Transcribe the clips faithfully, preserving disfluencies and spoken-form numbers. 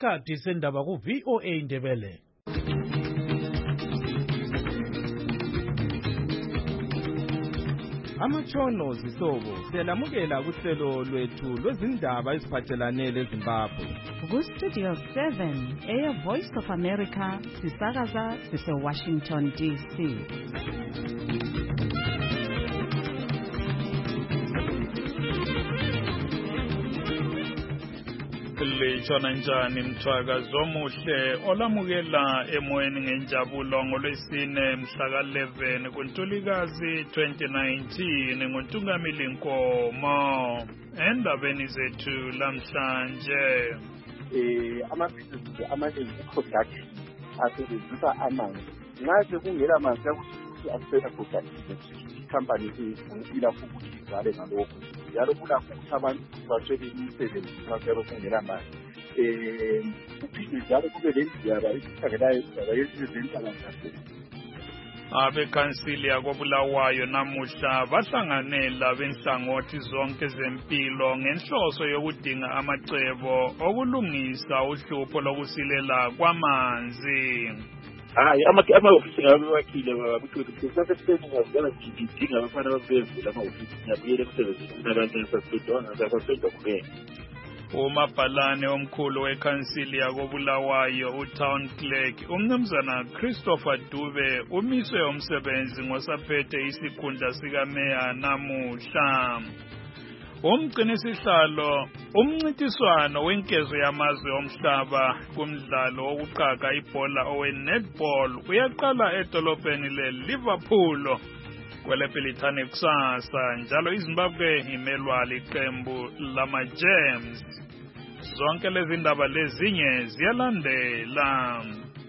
isikhathi sendaba ku V O A Ndebele. Amatshono zihlobo siyalamukela kuhlelo lwethu lwezindaba eziphathelane leZimbabwe. Ku Studio seven, Air Voice of America, sisakaza sise Washington D C. Lechona njani mthwakazi omuhle olamukela emoyeni ngenjabulo ngolwesine mhla ka eleven kuNtulikazi twenty nineteen nguNtungamili Nkomo. Endabeni zethu lamhlanje eh amaphilisi amaningi production asebenzisa amanzi. Nxa kungela amanzi ukuthi asebenzisa production company ila ukuthi izale ngalokho. Yalo kulapho ukuthi abantu bathole imisebenzi ngakho kungela amanzi. Eh uphinde njalo kube lendaba esikhangelayo indaba yezinto ngathi abekhansili yakobulawayo namuhla bahlanganela benhlangothi zonke zempilo ngenhloso yokudinga amacebo okulungisa uhlupho lokusilela kwamanzi. Hayi ama-ofisi ngabe wakile babuthi kusase sibengazana ngidinga abafana babevula ama-ofisi ngiyabuyela emsebenzini nabanye sasibedonga sasibedwa kubena. Umabhalane omkhulu wekhansili yakobulawayo uTown Clerk umnumzana Christopher Dube umiswe umsebenzi ngosaphethe isikhundla sikameya namuhla. Umgcinisihlalo umncintiswano wenkezo yamazwe omhlaba kumdlalo wokuqaga ibhola owe-netball uyaqala edolobheni le-Liverpool kwelePhilithani kusasa, njalo iZimbabwe imelwa liqembu lama-Gems. Zonke lezi ndaba lezinye ziyalandela.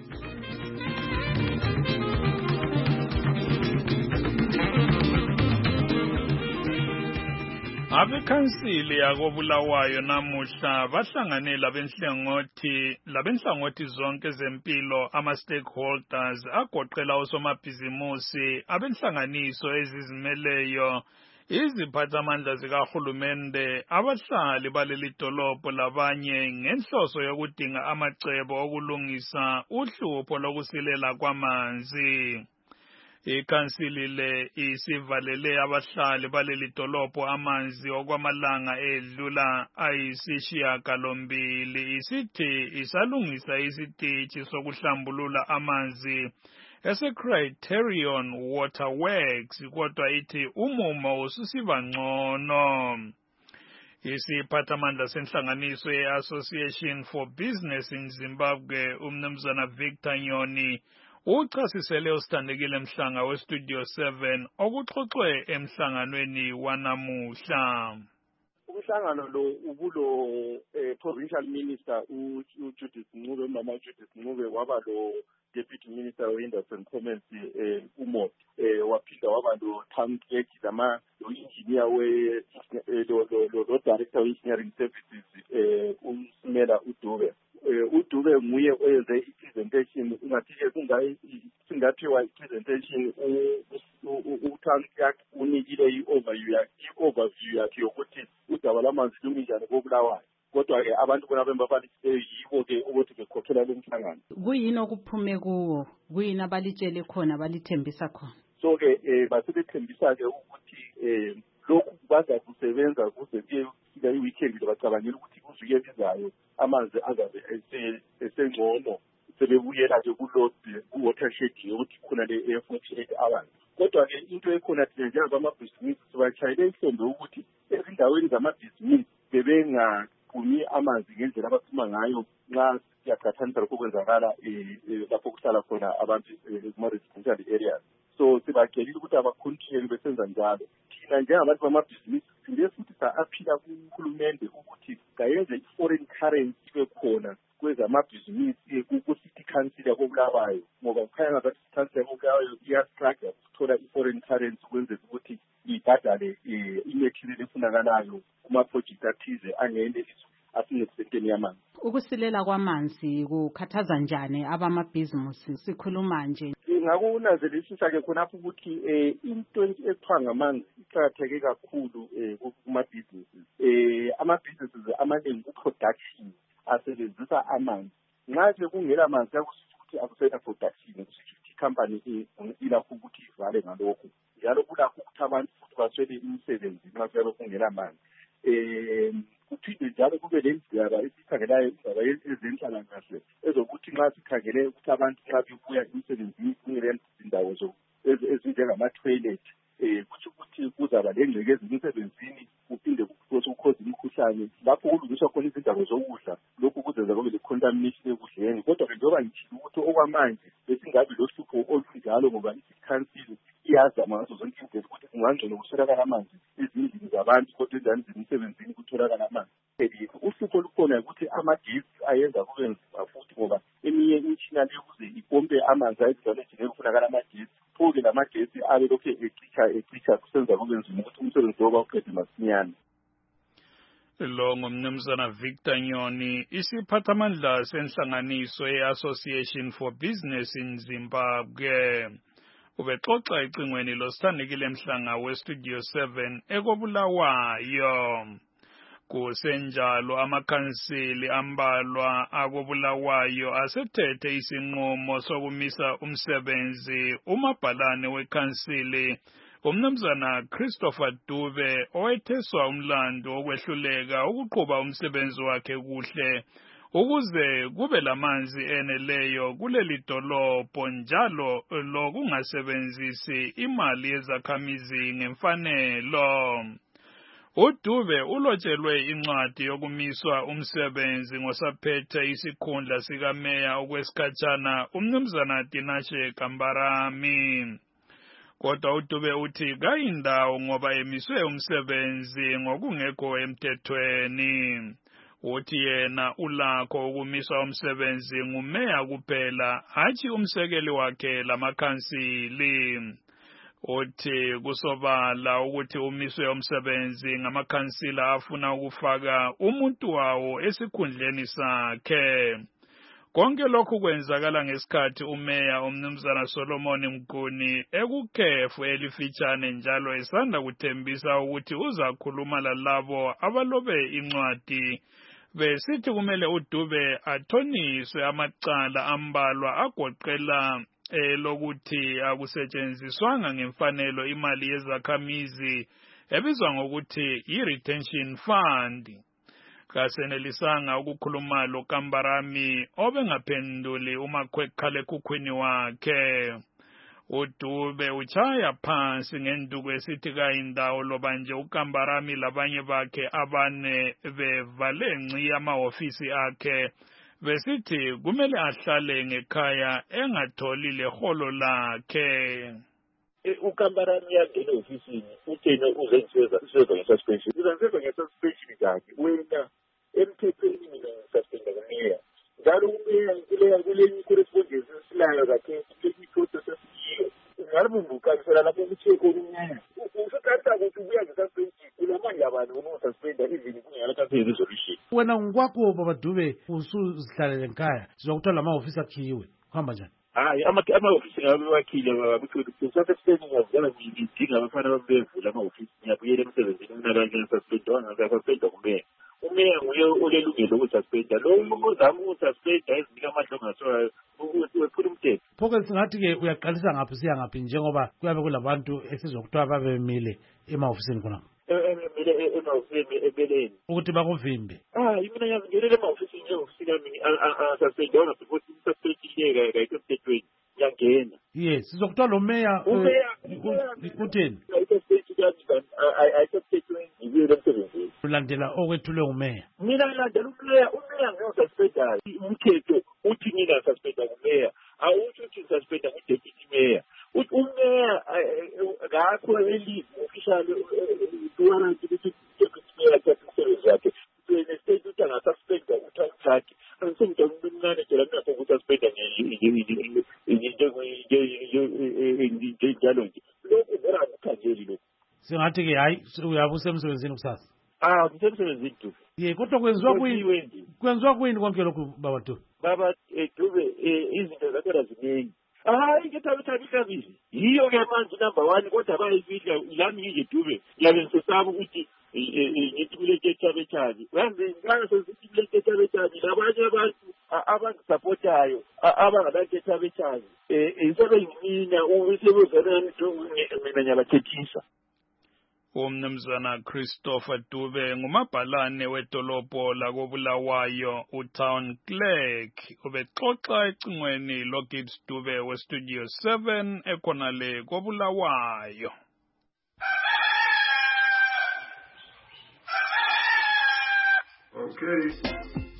Abekhansili yakobulawayo namuhla bahlanganela benhlangothi labenhlangothi zonke zempilo ama-stakeholders agoqela osomabhizimusi abenhlanganiso ezizimeleyo iziphathamandla zikahulumende abahlali baleli dolobho labanye ngenhloso yokudinga amacebo okulungisa uhlupho lokusilela kwamanzi. Ikhansili le isivalele abahlali baleli dolobho amanzi okwamalanga edlula ayisishiyagalombili isithi isalungisa isitishi sokuhlambulula amanzi ese-Criterion Waterworks kodwa ithi umumo ususiba ngcono. Isiphathamandla senhlanganiso ye-Association for Business in Zimbabwe umnumzana Victor Nyoni uchasisele usithandekile Mhlanga we-Studio seven okuxoxwe emhlanganweni wanamuhla. Umhlangano lo ubulo provincial minister uJudith Ncube mama Judith Ncube waba lo deputy minister we-Industry and Commerce uMot waphinda waba lo Town Clerk lama lo engineer we lo lo director we-engineering services uSimela uDube. uDube nguye oyenze i-presentation ungathi ke kungayi singathiwa i-presentation uTown Clerk unikile i-overview i-overview yakhe yokuthi udaba lamanzi lumi njani kobulawayo. Kodwa ke abantu bona bemba bali yibo ke ukuthi bekhokhela lo mhlangano. Kuyini okuphume kuwo? Kuyini abalitshele khona balithembisa khona? So ke eh basebethembisa ke ukuthi eh lokhu baza kusebenza kuze kuye kufika i-weekend bacabangela ukuthi kuzuke bizayo amanzi azabe esengcono sebebuyela ke ku-load ku-watershed ukuthi khona le forty-eight hours. Kodwa ke into ekhona thina njengabamabhizinisi sibachayele ihlombe ukuthi ezindaweni zamabhizinisi bebengaqhumi amanzi ngendlela abaphuma ngayo nxa siyaqhathanisa lokho kwenzakala lapho kuhlala khona abantu kuma-residential areas. So sibatshelile ukuthi abakhontinue besenza njalo. Thina njengabantu bamabhizinisi sinde futhi sa-aphila kuhulumende ukuthi kayenze i-foreign currency ibe khona kwezamabhizinisi ku-city council yakobulawayo, ngoba kukhanya ngathi i-city council yakobulawayo iyastruggle ukuthola i-foreign currency ukwenzela ukuthi ibhadale i-material efunakalayo kuma-project athize angenelisi asingesenteni yamanzi. Ukusilela kwamanzi kukhathaza njani abamabhizinisi sikhuluma nje? Ngakunanzelisisa ke khonapho ukuthi eh into ekuthiwa ngamanzi iqakatheke kakhulu eh kuma-businesses. Eh ama-businesses amaningi ku-production asebenzisa amanzi. Nxa sekungela amanzi kuyakusho ukuthi akusena production, kusho ukuthi company ilakho ukuthi ivale ngalokho. Njalo kulakho ukuthi abantu futhi baswele imisebenzi nxa kuyabe kungela amanzi. Eh kuphinde njalo kube lendaba esikhangelayo indaba ezenhlalakahle ezokuthi nxa sikhangele ukuthi abantu nxa bebuya emsebenzini kungele izindawo ezinjengama-toilet eh kuthi ukuthi kuzaba lengcekeza emsebenzini kuphinde kukhoze imikhuhlane lapho kulungiswa khona izindawo zokudla lokhu kuzenza kube le-contamination ekudleni. Kodwa ke njengoba ngithile ukuthi okwamanje besingabi lohlupho olunjalo ngoba i-council iyazama ngazo zonke indlela ukuthi kungangcono kuswelakala amanzi ezindlini zabantu kodwa endaweni zemsebenzini kutholakala amanzi. Uhlupho olukhona ukuthi amagesi ayenza kube nzima futhi ngoba eminye imitshina leyo ukuze ipompe amanzi ayizindaweni kufunakala amagesi. Pho-ke lamagesi abe lokhu ecicha ecicha kusenza kube nzima ukuthi umsebenzi woba uqede masinyane. Lo ngumnumzana Victor Nyoni, isiphathamandla senhlanganiso ye-Association for Business in Zimbabwe. Ubexoxa ecingweni losithandekile Mhlanga we-Studio seven ekobulawayo. Kusenjalo amakhansili ambalwa akobulawayo asethethe isinqumo sokumisa umsebenzi umabhalane wekhansili umnumzana Christopher Dube owetheswa umlando wokwehluleka ukuqhuba umsebenzi wakhe kuhle ukuze kube lamanzi eneleyo kuleli dolobho njalo lokungasebenzisi imali yezakhamizi ngemfanelo. uDube ulotshelwe incwadi yokumiswa umsebenzi ngosaphethe isikhundla sikameya okwesikhatshana umnumzana Tinashe Kambarami. Kodwa uDube uthi kayindawo ngoba emiswe umsebenzi ngokungekho emthethweni. Uthi yena ulakho ukumiswa umsebenzi ngumeya kuphela hatshi umsekeli wakhe lamakhansili. Uthi kusobala ukuthi umiswe umsebenzi ngamakhansila afuna ukufaka umuntu wawo esikhundleni sakhe. Konke lokhu kwenzakala ngesikhathi umeya umnumzana Solomon Mguni ekukhefu elifitshane njalo esanda kuthembisa ukuthi uzakhuluma lalabo abalobe incwadi besithi kumele uDube athoniswe amacala ambalwa agoqela elokuthi akusetshenziswanga ngemfanelo imali yezakhamizi ebizwa ngokuthi i-retention fund. Kasenelisanga ukukhuluma lo Kambarami obengaphenduli umakhalekhukhwini wakhe. uDube uchaya phansi ngenduku esithi kayindawo loba nje uKambarami labanye bakhe abane bevale ngci amahofisi akhe besithi kumele ahlale ngekhaya engatholi leholo lakhe. uKambarami yangena ofisini uthena uzengiseza iseza ngesuspension uzengiseza ngesuspension yakhe wena emthethweni mina ngisaspenda kumeya njalo umeya kuleya kulenye correspondence esilayo kakhe kuleyi process esiyiyo ngalibumbukanisela lapho kutheko umeya usukhatha ukuthi ubuya ngesuspension kulamanje abantu unosuspenda even kungela campaign resolution. Wena ngokwakho baba Dube usuzihlalele ngekhaya sizokuthola amahofisi akhiwe kuhamba njani? Hayi ama-ofisi ngabe wakhile babuthuthu saseseni ngiyazala ngidinga abafana babevula ama-ofisi ngiyabuyela emsebenzini kunabanye ngisaspenda ngingasuspenda kumeya. Umeya nguye olelungelo ukususpenda lo ozama ukususpenda ezinika amandla ongasowayo wephula umthetho. Pho-ke singathi-ke uyaqalisa ngaphi siya ngaphi njengoba kuyabe kulabantu esizokuthiwa babemile emahofisini khonapho? Emile emahofisini ebeleni ukuthi bakuvimbe. Hayi mina ngiyangenele emahofisini njengofisi kami angasuspendanga because ususpendile kayikho emthethweni ngiyangena. Yes sizokuthiwa lo meya utheni? Ayisemthethweni ngibuyele emsebenzini. Ulandela okwethulwe ngumeya? Mina ngilandela umeya umeya ngiyosuspendayo umthetho uthi mina ngisuspenda kumeya awuthi uthi ngisuspenda kudeputy meya. Uthi umeya ngakho elive official warrant ukuthi deputy meya athathe umsebenzi wakhe wena state uthi angasuspenda uthathe angisengida umncane nje lapho ukususpenda njalo nje lokhu vera akukhanjeli lokhu. Singathi-ke hayi uyabe usemsebenzini kusasa? Ah ngisemsebenzini Dube. Ye kodwa kwenziwa kuyini? Kwenziwa kuyini konke lokhu baba Dube? Baba Dube izinto zakhona ziningi. Hayi ngethabithabisa yiyo ke manje number one kodwa bayifihla lami nje Dube ngiyabe ngisesaba ukuthi ngithi kule kethabethabi kambe nxa sesithi kule kethabethabi labanye abantu abangisupportayo abangabantethabethabi isebengimina ubisebuzanani mina ngiyabathethisa. Umnumzana Christopher Dube ngumabhalane wedolobho lakobulawayo uTown Clerk ubexoxa ecingweni loGibbs Dube westudio seven ekhonale kobulawayo. Okay.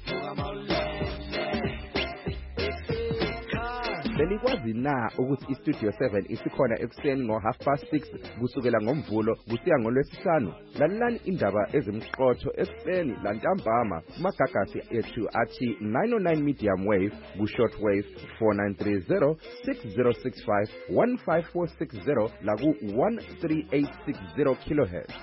Belikwazi na ukuthi istudio seven isikhona ekuseni ngo half past six kusukela ngomvulo kusiya ngolwesihlanu. Lalelani indaba ezimqotho ekuseni lantambama kumagagasi ethu athi nine oh nine medium wave ku short wave four nine three zero six zero six five one five four six zero la ku one three eight six zero kilohertz.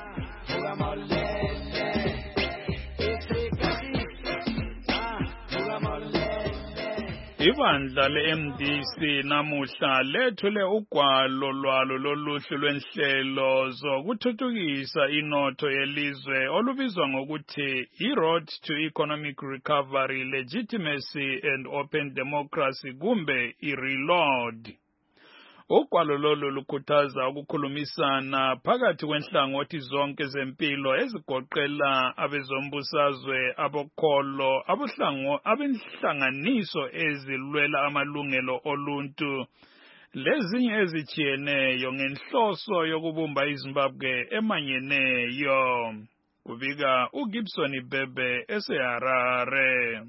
Ibandla le-M D C namuhla lethule ugwalo lwalo loluhlu lwenhlelo zokuthuthukisa inotho yelizwe olubizwa ngokuthi i-Road to Economic Recovery, Legitimacy and Open Democracy kumbe i-Reload. Ugwalo lolu lukhuthaza ukukhulumisana phakathi kwenhlangothi zonke zempilo ezigoqela abezombusazwe, abokholo, abohlango, abenhlanganiso ezilwela amalungelo oluntu lezinye ezijiyeneyo ngenhloso yokubumba iZimbabwe emanyeneyo. Kubika uGibson Bebe eseHarare.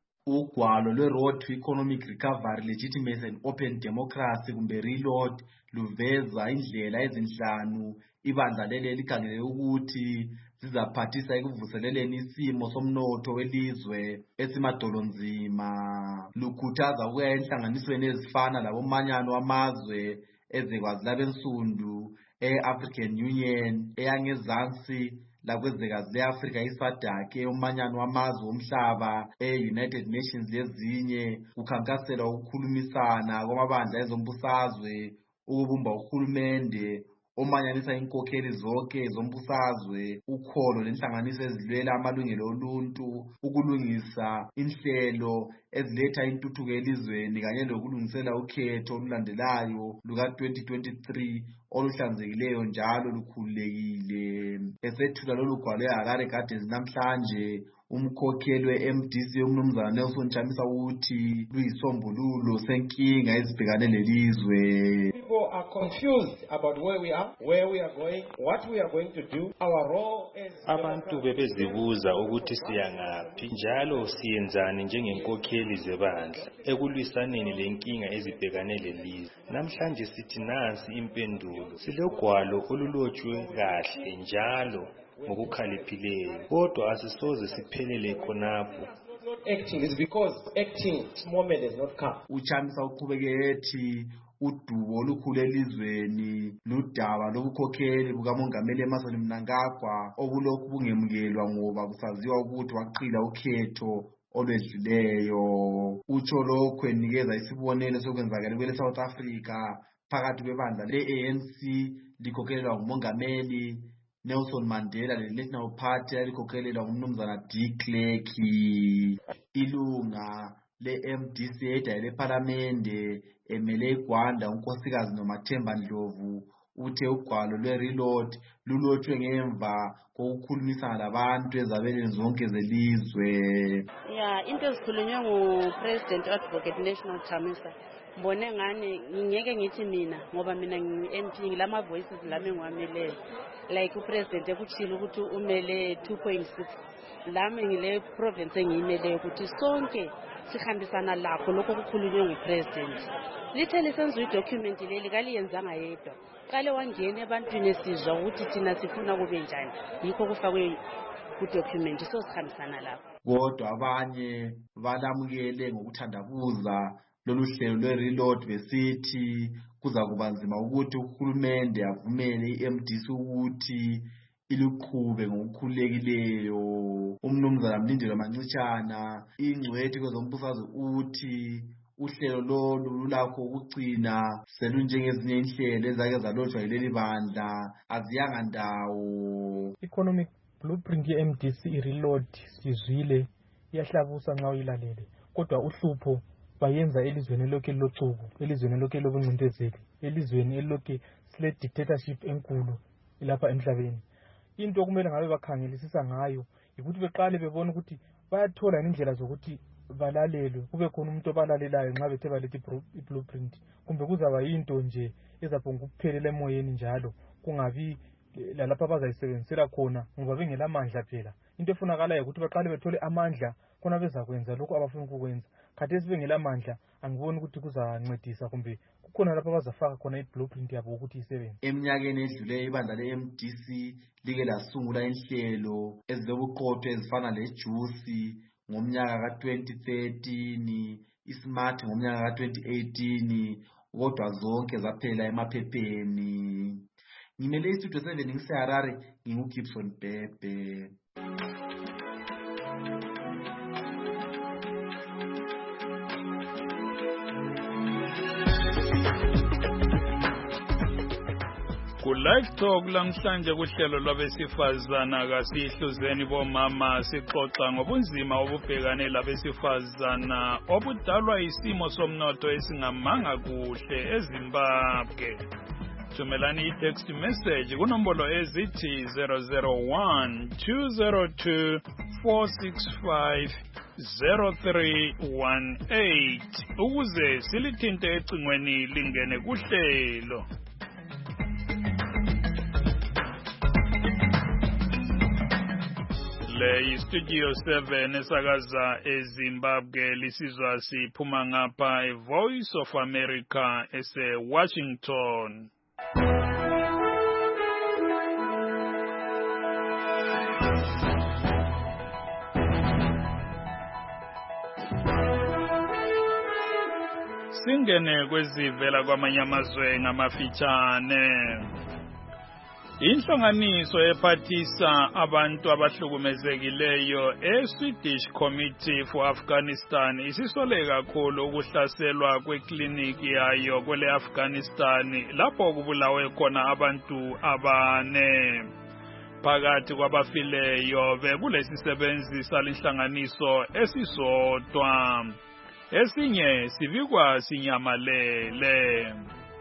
Ugwalo lwe-Road to Economic Recovery, Legitimacy and Open Democracy kumbe Reload luveza indlela ezinhlanu ibandla leli likhangele ukuthi zizaphathisa ekuvuseleleni isimo somnotho welizwe esimadolonzima. Lukhuthaza ukuya enhlanganisweni ezifana labomanyano wamazwe ezekwazi labensundu, e-African Union, eyangezansi lakwezekazi le-Afrika isadake, umanyano wamazwe omhlaba, e-United Nations lezinye, kukhankasela ukukhulumisana kwamabandla ezombusazwe, ukubumba uhulumende omanyanisa inkokheli zonke zombusazwe, ukholo lenhlanganiso ezilwela amalungelo oluntu, ukulungisa inhlelo eziletha intuthuko elizweni kanye lokulungisela ukhetho olulandelayo luka twenty twenty-three oluhlanzekileyo njalo lukhululekile. Esethula lolu gwalo eHarare Gardens namhlanje, umkhokheli we-M D C umnumzana Nelson Chamisa uthi luyisombululo senkinga ezibhekane lelizwe. People are confused about where we are, where we are going, what we are going to do, our role as abantu bebezibuza ukuthi siyangaphi njalo siyenzani njengenkokheli zebandla ekulwisaneni lenkinga ezibhekane lelizwe. Namhlanje sithi nansi impendulo. Silogwalo olulotshwe kahle njalo ngokukhaliphileyo kodwa asisoze siphelele khonapho. Acting is because acting moment has not come. Uchamisa uqhubeke ethi udubo olukhulu elizweni ludaba lobukhokheli bukamongameli Emmerson Mnangagwa obulokhu bungemukelwa ngoba kusaziwa ukuthi waqila ukhetho olwedluleyo. Utsho lokho enikeza isibonelo sokwenzakala kwele South Africa phakathi kwebandla le-A N C likhokhelelwa ngumongameli Nelson Mandela le-National Party elikhokhelelwa ngumnumzana De Klerk. Ilunga le-M D C edayele ePhalamende emele iGwanda unkosikazi noMathemba Ndlovu uthe ugwalo lwe-Reload lulotshwe ngemva kokukhulumisana labantu ezabeleni zonke zelizwe. Ya into ezikhulunywe nguPresident Advocate National Chamisa mbone ngani ngingeke ngithi mina ngoba mina ngi-M P ngilama voices lami ngiwameleyo like uPresident ekuthile ukuthi umele two point six lami ngile province engiyimeleyo ukuthi sonke sihambisana lakho lokho kukhulunywe nguPresident. Lithe lisenza idocument leli kaliyenzanga yedwa qale wangena ebantwini esizwa ukuthi thina sifuna kube njani yikho kufakwe ku-document so sihambisana lakho. Kodwa abanye balamukele ngokuthandabuza lolu hlelo lwe-Reload besithi kuza kuba nzima ukuthi uhulumende avumele i-M D C ukuthi iluqhube ngokukhululekileyo. Umnumzana Mlindelo Mancitshana ingcwethi kwezombusazwe uthi uhlelo lolu lulakho ukugcina selunjengezinye inhlelo ezake zalotshwa yileli bandla aziyanga ndawo. Economic blueprint ye-M D C i-reload sizwile iyahlabusa nxa uyilalele kodwa uhlupho bayenza elizweni elokhu elilocuku, elizweni elokhu elobungcindezeli, elizweni elokhu sile dictatorship enkulu lapha emhlabeni. Into okumele ngabe bakhangelisisa ngayo yikuthi beqale bebone ukuthi bayathola indlela zokuthi balalelwe, kube khona umuntu obalalelayo nxa bethe balethe i-blueprint, kumbe kuzaba yinto nje ezaphonga ukuphelela emoyeni njalo, kungabi lalapha bazayisebenzisela khona ngoba bengela amandla phela. Into efunakalayo ukuthi baqale bethole amandla khona bezakwenza lokho abafuna ukukwenza. Khathesi bengela amandla angiboni ukuthi kuzancedisa kumbe kukhona lapha bazafaka khona i-blueprint yabo ukuthi isebenze. Eminyakeni edlule ibandla le-M D C like lasungula inhlelo ezilobuqotho ezifana lejuice ngomnyaka ka twenty thirteen, ismart ngomnyaka ka twenty eighteen, kodwa zonke zaphela emaphepheni. Ngimele istudio seven ngiseHarare, nginguGibson Bhebhe. Ku-Live Talk lamhlanje kuhlelo lwabesifazana kasihluzeni bomama sixoxa ngobunzima obubhekane labesifazana obudalwa isimo somnotho esingamanga kuhle eZimbabwe. Thumelani i-text message kunombolo ezithi zero zero one two zero two four six five zero three one eight ukuze silithinte ecingweni lingene kuhlelo. Le Studio seven esakaza eZimbabwe lisizwa siphuma ngapha eVoice of America ese Washington. Singene kwezivela kwamanye amazwe ngamafitshane. Inhlanganiso ephathisa abantu abahlukumezekileyo e-Swedish Committee for Afghanistan isisole kakhulu ukuhlaselwa kwekliniki yayo kwele Afghanistan lapho kubulawe khona abantu abane. Phakathi kwabafileyo bekulesisebenzi salinhlanganiso esisodwa. Esinye sibikwa sinyamalele.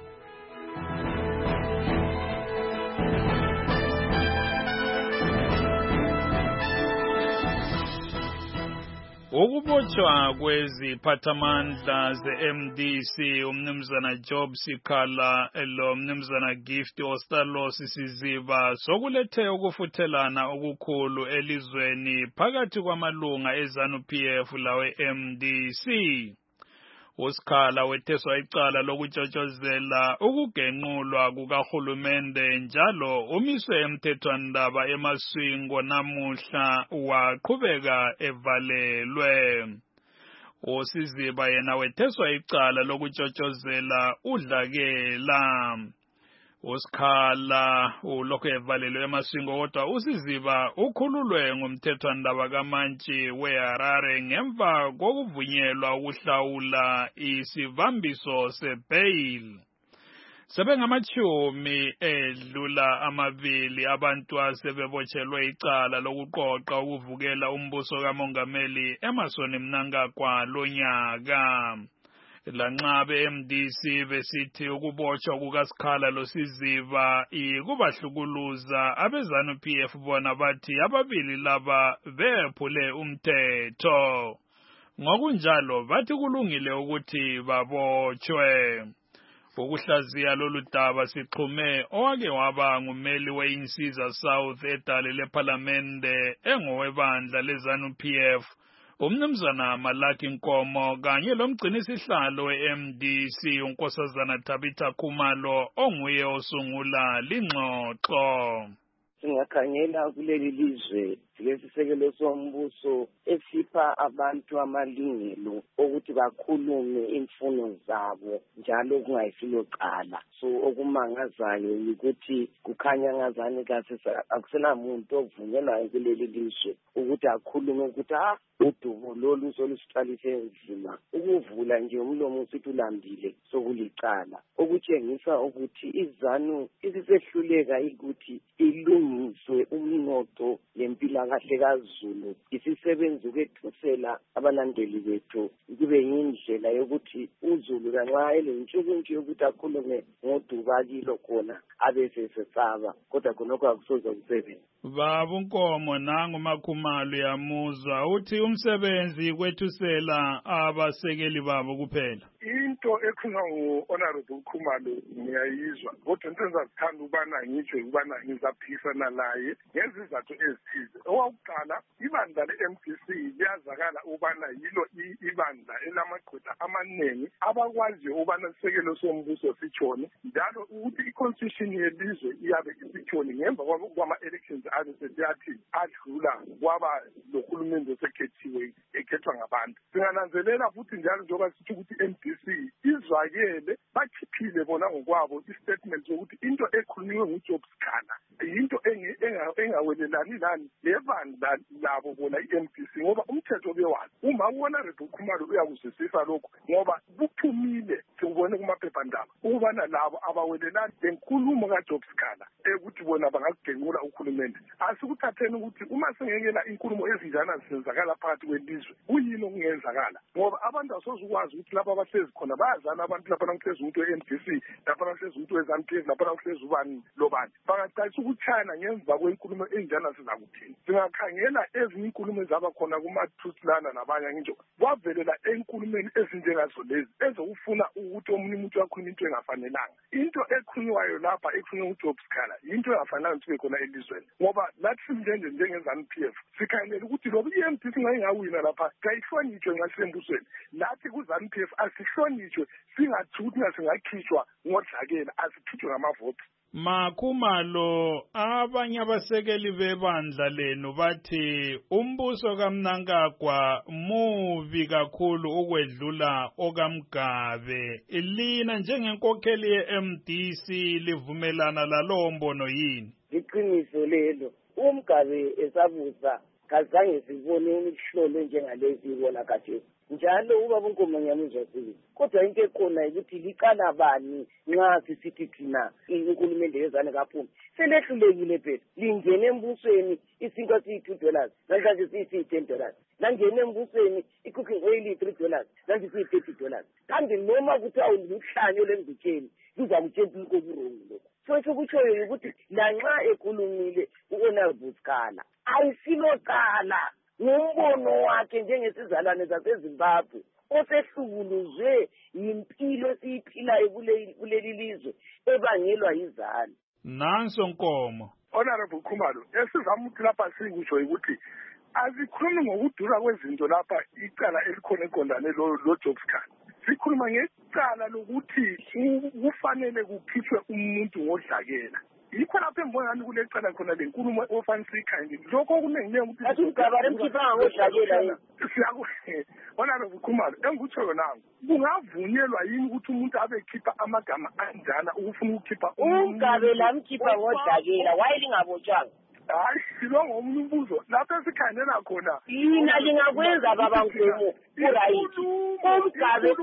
Ukubotshwa kweziphathamandla ze-M D C umnumzana Job Sikhala lo mnumzana Gift Ostalos Siziba sokulethe ukufuthelana okukhulu elizweni phakathi kwamalunga eZanu-P F lawe M D C. Usikhala wetheswa icala lokutshotshozela ukugenqulwa kukahulumende njalo umiswe emthethwandaba eMasvingo namuhla waqhubeka evalelwe. uSiziba yena wetheswa icala lokutshotshozela udlakela. uSikhala ulokhu evalelwe eMasvingo kodwa uSiziba ukhululwe ngumthethwandaba kaMantshi weHarare ngemva kokuvunyelwa ukuhlawula isivambiso sebail. Sebengamachumi edlula amabili abantu asebebotshelwe icala lokuqoqa ukuvukela umbuso kamongameli Emmerson Mnangagwa lonyaka. Lanxabe M D C besithi ukubotshwa kukaSikhala loSiziba ikubahlukuluza abeZanu-P F bona bathi ababili laba bephule umthetho. Ngokunjalo bathi kulungile ukuthi babotshwe. Ukuhlaziya lolu daba sixhume owake waba ngumeli weInsiza South edale lePhalamende engowebandla leZanu-P F umnumzana Malaki Nkomo kanye lomgcinisihlalo we-M D C unkosazana Tabitha Khumalo onguye osungula lingxoxo. Singakhangela kuleli lizwe lesisekelo sombuso esipha abantu amalungelo ukuthi bakhulume imfuno zabo njalo kungayisilo cala. So okumangazayo ukuthi kukhanya ngazani kahle akusenamuntu ovunyelwayo kuleli lizwe ukuthi akhulume ukuthi ah udumo lolu solusicalise nzima ukuvula nje umlomo usithi ulambile sokulicala okutshengisa ukuthi izanu isisehluleka ukuthi ilungiswe umnotho lempilakahle kaZulu isisebenza ukwethusela abalandeli bethu kube yindlela yokuthi uZulu kanxa elentshukuntshu yokuthi akhulume ngoduba kilo khona abese sesaba kodwa khonokho akusoze kusebenza. Baba uNkomo nangu Makhumalo yamuzwa uthi umsebenzi kwethusela abasekeli babo kuphela. Into ekhulunywa ngu-Honorable Khumalo ngiyayizwa kodwa into engizathanda ukubana ngitsho ukubana ngizaphikisana naye ngezizathu ezithize. Owakuqala, ibandla le-M D C liyazakala ukubana yilo ibandla elamagqwetha amaningi abakwaziyo ukubana isekelo sombuso sitshone njalo ukuthi i-constitution yelizwe iyabe isitshone ngemva kwama-elections abe sesiyathi adlula kwaba lohulumende osekhethiwe ekhethwa ngabantu. Singananzelela futhi njalo njengoba sithi ukuthi i-M D C izwakele bakhiphile bona ngokwabo i-statement yokuthi into ekhulunywe nguJob Sikhala yinto engawelelani nani lebandla labo bona i-M D C ngoba umthetho bewazi. Uma uHonorable Khumalo uyakuzwisisa lokho ngoba kuphumile sikubone kumaphephandaba ukubana labo abawelelani lenkulumo kaJob Sikhala ukuthi bona bangakugenqula uhulumende. Asikuthatheni ukuthi uma singekela inkulumo ezinjana zisenzakala phakathi kwelizwe kuyini okungenzakala ngoba abantu asozukwazi ukuthi lapha abahlezi khona bayazana abantu lapha nakuhlezi umuntu we-M D C lapha nakuhlezi umuntu we-ZANU P F lapha nakuhlezi ubani lobani bangacayisa ukuchana ngemva kwenkulumo enjana sizakuthini. Singakhangela ezinye inkulumo ezaba khona kumaThusilana nabanye ngisho kwavelela enkulumeni ezinjengazo lezi ezokufuna ukuthi omunye umuntu wakhona into engafanelanga. Into ekhulunywayo lapha ekhulunywa uJob Sikhala into engafanelanga ukuthi khona elizweni ngoba lathi simnjenge njenge-ZANU P F sikhangelela ukuthi lobu i-M D C ngayingawina lapha kayihlonitshwe ngasembusweni lathi ku-ZANU P F asihlonitshwe singathuthi singakhishwa ngodlakela asikhishwe ngamavoti. Makhumalo, abanye abasekeli bebandla lenu bathi umbuso kaMnangagwa mubi kakhulu ukwedlula okaMgabe. Lina njengenkokheli ye-M D C livumelana lalowo mbono yini? Iqiniso lelo. UMgabe esabusa kazange sibone imihlolo njengalezi ibona khathesi. Njalo ubaba uNkomo ngiyamuzwa sibili. Kodwa into ekhona ukuthi liqala bani nxa sisithi thina inkulumende yezane kaphumi. Selehlulekile phela. Lingene embusweni isinkwa siyi-two dollars. Namhlanje siyi-ten dollars. Langene embusweni i-cooking oil iyi-three dollars. Manje siyi-thirty dollars. Kanti noma kuthiwa ulihlanye lembikeni lizakutshela into okurongo lokho. So sokutshoyo ukuthi lanxa ekhulumile uHonorable Sikhala ayisilocala ngumbono wakhe njengesizalwane saseZimbabwe osehlukuluzwe yimpilo esiyiphilayo kuleli lizwe ebangelwa yizalo. Nanso Nkomo. Honorable Khumalo, esizama ukuthi lapha sikutsho ukuthi azikhulumi ngokudura kwezinto lapha icala elikhona eqondane loJob Sikhala. Sikhuluma ngecala lokuthi kufanele kukhishwe umuntu ngodlakela. Yikho lapho embonani kule cala khona le nkulumo ofanele sikhande lokho kunenginye ukuthi athi ugabara emkhipha ngodlakela siyakuhle. Honorable Khumalo engikutsho nangu kungavunyelwa yini ukuthi umuntu abekhipha amagama anjana ukufuna ukukhipha uMgabe lamkhipha ngodlakela wayelingabotshanga? Hayi silongo omunye umbuzo lapho esikhandela khona yina lingakwenza baba Nkomo uright. UMgabe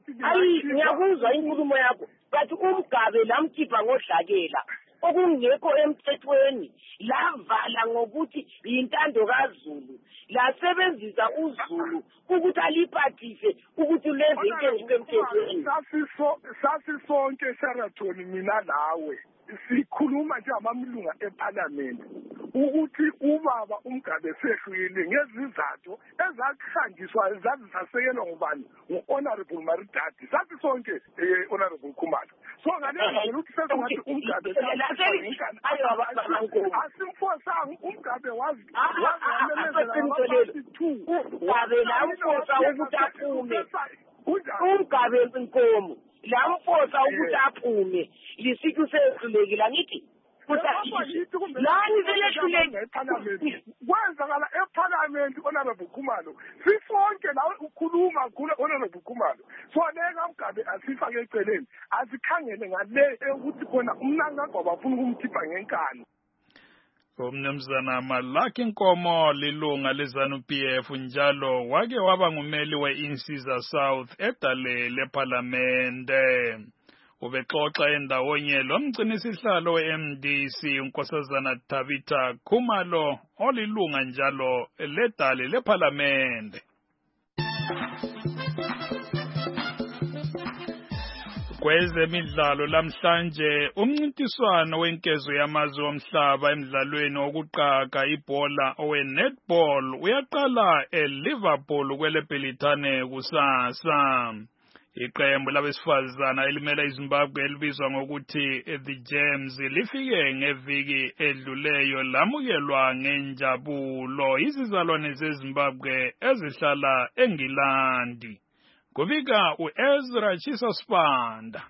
ayi ngiyakuzwa inkulumo yakho but uMgabe lamkhipha ngodlakela okungekho emthethweni lavala ngokuthi yintando kaZulu lasebenzisa uZulu ukuthi aliphathise ukuthi lenze into emthethweni. Sasiso sasisonke Sheraton mina lawe sikhuluma nje amamlunga eParliament ukuthi ubaba uMgabe sehlukile ngezizathu ezakhangiswa ezazisasekelwa ngubani ngo-Honorable Maridadi sathi sonke Honorable Khumalo. So ngale ukuthi sezokuthi uMgabe asimfosanga uMgabe wazi uMgabe lamfosa ukuthi aphume uMgabe Nkomo lamfosa ukuthi aphume lisithi sehlulekile angithi lani vele kwenzakala eParliament Honorable Khumalo sisonke la ukhuluma khule Honorable Khumalo soneka ugabe asifake eceleni asikhangele ngale ukuthi khona umnangagwa bafuna ukumkhipha ngenkani. Umnumzana Malaki Nkomo lilunga leZANU P F njalo wake waba ngumeli we-Insiza South edale leParlamente. Ubexoxa endawonye lomgcinisihlalo we-M D C uNkosazana Tabitha Khumalo olilunga njalo ledale leParlamente. Kwezemidlalo lamhlanje umncintiswano wenkezo yamazwe omhlaba emidlalweni wokuqaga ibhola owe-netball uyaqala eLiverpool kweleBhilithane kusasa. Iqembu labesifazana elimela iZimbabwe elibizwa ngokuthi The Gems lifike ngeviki edluleyo lamukelwa ngenjabulo izizalwane zeZimbabwe ezihlala eNgilandi. Kuvika uEzra Chisosipanda.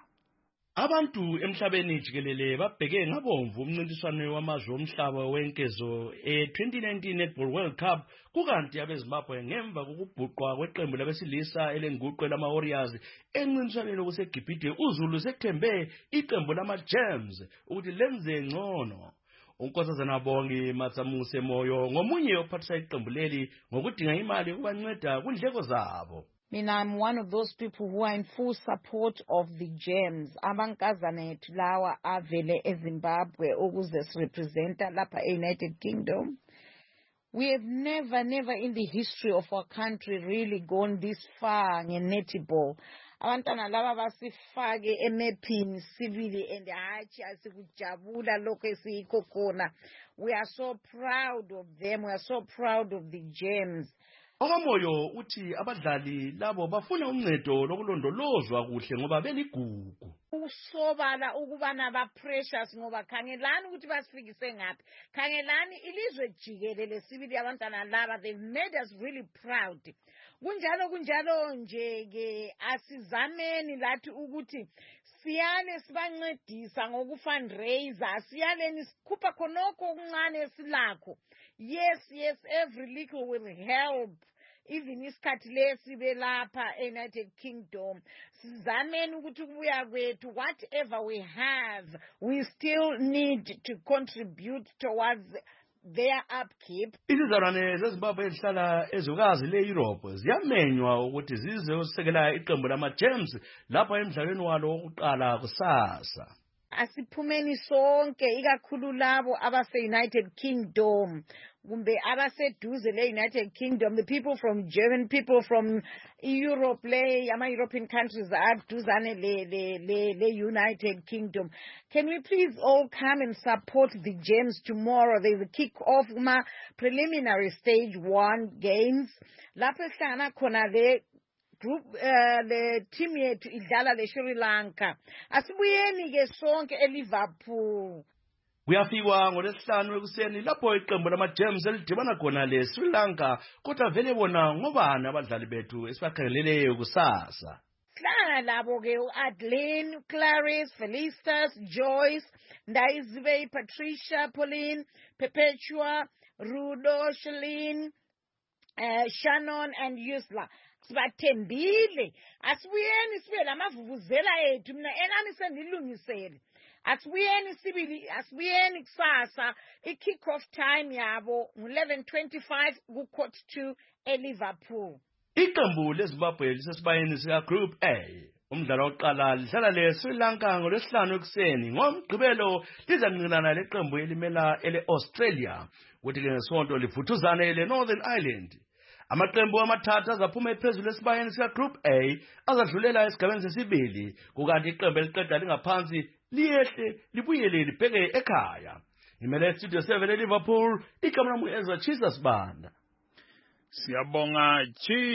Abantu emhlabeni jikelele babheke ngabomvu umncintiswano wamazwe omhlaba wenkezo e-twenty nineteen Netball World Cup kukanti abeZimbabwe ngemva kokubhuqwa kweqembu labesilisa elenguqu lama-Warriors emncintiswaneni okuseGibhithe uZulu sethembe iqembu lama-Gems ukuthi lenze ngcono. uNkosazana Bongi Matsamuse Moyo ngomunye ophathisa iqembu leli ngokudinga imali ukubanceda kundleko zabo. Mina, I'm one of those people who are in full support of the Gems. Abankazana ethu lawa avele eZimbabwe ukuze sirepresenta lapha eUnited Kingdom. We have never, never in the history of our country really gone this far nge-netball. Abantwana laba basifake emephini sibili and hachi asikujabula lokho esiyikho khona. We are so proud of them. We are so proud of the Gems. Okamoyo uthi abadlali labo bafuna uncedo lokulondolozwa kuhle ngoba beligugu. Usobala ukubana ba precious ngoba khangelani ukuthi basifikise ngapi. Khangelani ilizwe jikelele sibili abantwana laba, they've made us really proud. Kunjalo kunjalo nje ke asizameni lathi ukuthi siyane sibancedisa ngokufundraiser, siyaleni sikhupha khonoko okuncane silakho. Yes, yes, every little will help. Even isikhathi lesi belapha eUnited Kingdom sizameni ukuthi kubuya kwethu whatever we have we still need to contribute towards their upkeep. Izizalwane zeZimbabwe ezihlala ezwekazi le-Europe ziyamenywa ukuthi zize usekela iqembu lama-Gems lapha emidlalweni walo wokuqala kusasa. Asiphumeni sonke ikakhulu labo abase-United Kingdom kumbe abaseduze le-United Kingdom, the people from German, people from Europe, le ama-European countries aduzane le-United Kingdom. Can we please all come and support the Gems tomorrow? There's a kick-off ma preliminary stage one games. Lapho hlana khona le group uh, the team yethu idlala le Sri Lanka. Asibuyeni ke sonke eLiverpool. Kuyafikwa ngolesihlanu ekuseni lapho iqembu lama-Gems elidibana khona le Sri Lanka kodwa vele bona ngobani abadlali bethu esibakhangeleleyo kusasa. Hlangana labo ke uAdeline, Clarice, Felicitas, Joyce, Ndayizibe, Patricia, Pauline, Perpetua, Rudo, Shalene, uh, Shannon and Yusla. Sibathembile asibuyeni sibe lamavuvuzela ethu mina enani sendilungisele. Asibuyeni sibili asibuyeni kusasa i-kick off time yabo eleven twenty-five ku court two eLiverpool. Iqembu leZimbabwe lisesibayeni sika Group A. Umdlalo wokuqala lidlala le Sri Lanka ngolwesihlanu ekuseni ngomgqibelo lizanqinana leqembu elimela ele-Australia kuthi ke ngesonto livuthuzane ele-Northern Ireland. Amaqembu amathathu azaphuma ephezulu esibayeni sika Group A azadlulela esigabeni sesibili kukanti iqembu eliqeda lingaphansi liyehle libuyele libheke ekhaya. Imele Studio seven eLiverpool igama lami uEzra Chisosipanda. Siyabonga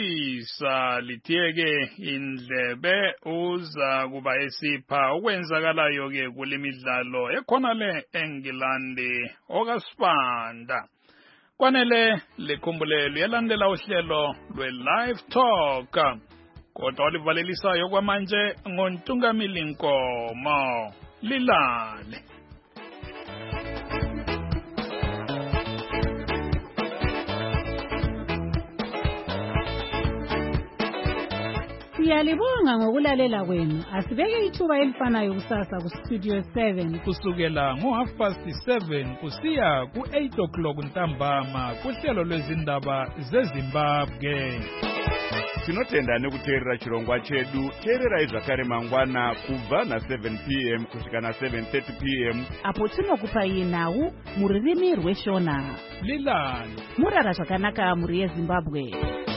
Chisa litiyeke indlebe uza kuba esipha okwenzakalayo ke kulemidlalo ekhona le eNgilandi okaSipanda. Kwanele lekhumbulelo yalandela uhlelo lwe-Live Talk kodwa olivalelisayo kwamanje ngoNtungamili Nkomo lilale. Siyalibonga ngokulalela kwenu. Asibeke ithuba elifanayo kusasa ku Studio seven kusukela ngo half past seven kusiya ku eight o'clock ntambama kuhlelo lwezindaba zeZimbabwe. Tinotenda nekuteerera chirongwa chedu. Teerera zvakare mangwana kubva na seven p m kusvika na seven thirty p m apo tinokupai nhau mururimi rweshona. Lilani murara zvakanaka muri yeZimbabwe.